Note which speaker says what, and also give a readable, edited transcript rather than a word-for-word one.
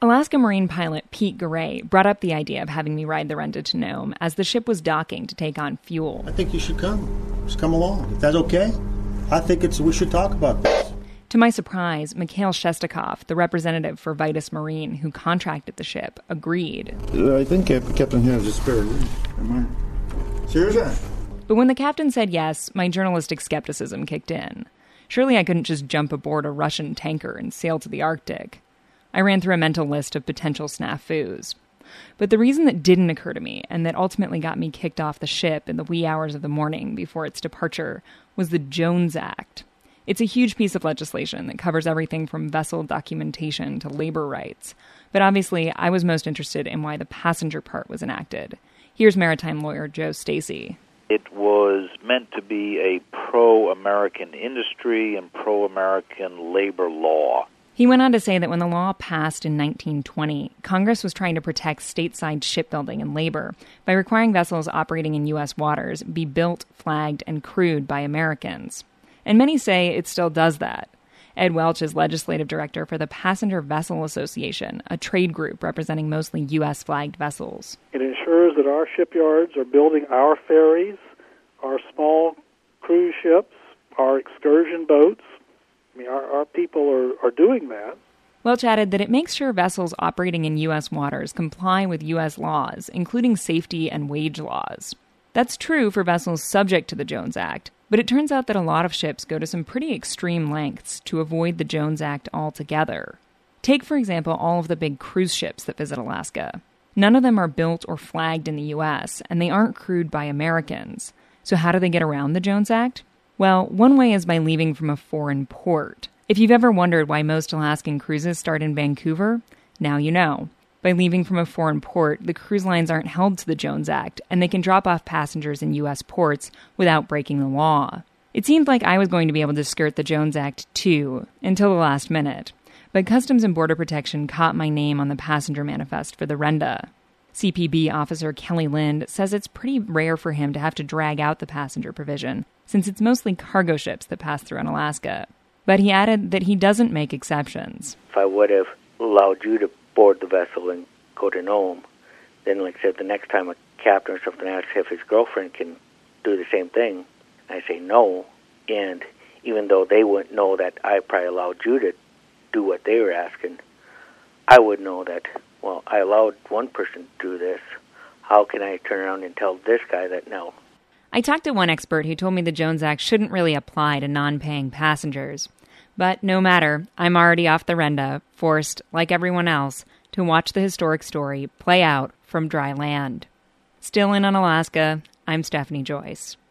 Speaker 1: Alaska Marine pilot Pete Garay brought up the idea of having me ride the Renda to Nome as the ship was docking to take on fuel.
Speaker 2: I think you should come. Just come along. If that's okay, I think we should talk about this.
Speaker 1: To my surprise, Mikhail Shestakov, the representative for Vitus Marine who contracted the ship, agreed.
Speaker 2: I think Captain has a spare room. Am I? Seriously?
Speaker 1: But when the captain said yes, my journalistic skepticism kicked in. Surely I couldn't just jump aboard a Russian tanker and sail to the Arctic. I ran through a mental list of potential snafus. But the reason that didn't occur to me, and that ultimately got me kicked off the ship in the wee hours of the morning before its departure, was the Jones Act. It's a huge piece of legislation that covers everything from vessel documentation to labor rights. But obviously, I was most interested in why the passenger part was enacted. Here's maritime lawyer Joe Stacy.
Speaker 3: It was meant to be a pro-American industry and pro-American labor law.
Speaker 1: He went on to say that when the law passed in 1920, Congress was trying to protect stateside shipbuilding and labor by requiring vessels operating in U.S. waters be built, flagged, and crewed by Americans. And many say it still does that. Ed Welch is legislative director for the Passenger Vessel Association, a trade group representing mostly U.S.-flagged vessels.
Speaker 4: It ensures that our shipyards are building our ferries, our small cruise ships, our excursion boats. I mean, our people are doing that.
Speaker 1: Welch added that it makes sure vessels operating in U.S. waters comply with U.S. laws, including safety and wage laws. That's true for vessels subject to the Jones Act, but it turns out that a lot of ships go to some pretty extreme lengths to avoid the Jones Act altogether. Take, for example, all of the big cruise ships that visit Alaska. None of them are built or flagged in the U.S., and they aren't crewed by Americans. So how do they get around the Jones Act? Well, one way is by leaving from a foreign port. If you've ever wondered why most Alaskan cruises start in Vancouver, now you know. By leaving from a foreign port, the cruise lines aren't held to the Jones Act, and they can drop off passengers in U.S. ports without breaking the law. It seemed like I was going to be able to skirt the Jones Act, too, until the last minute. But Customs and Border Protection caught my name on the passenger manifest for the Renda. CPB officer Kelly Lind says it's pretty rare for him to have to drag out the passenger provision, since it's mostly cargo ships that pass through in Alaska. But he added that he doesn't make exceptions.
Speaker 5: If I would have allowed you to board the vessel and go to Nome, then, like I said, the next time a captain or something asks if his girlfriend can do the same thing, I say no. And even though they wouldn't know that I probably allowed you to do what they were asking, I would know that, well, I allowed one person to do this. How can I turn around and tell this guy that no?
Speaker 1: I talked to one expert who told me the Jones Act shouldn't really apply to non-paying passengers. But no matter, I'm already off the Renda, forced, like everyone else, to watch the historic story play out from dry land. Still in on Alaska, I'm Stephanie Joyce.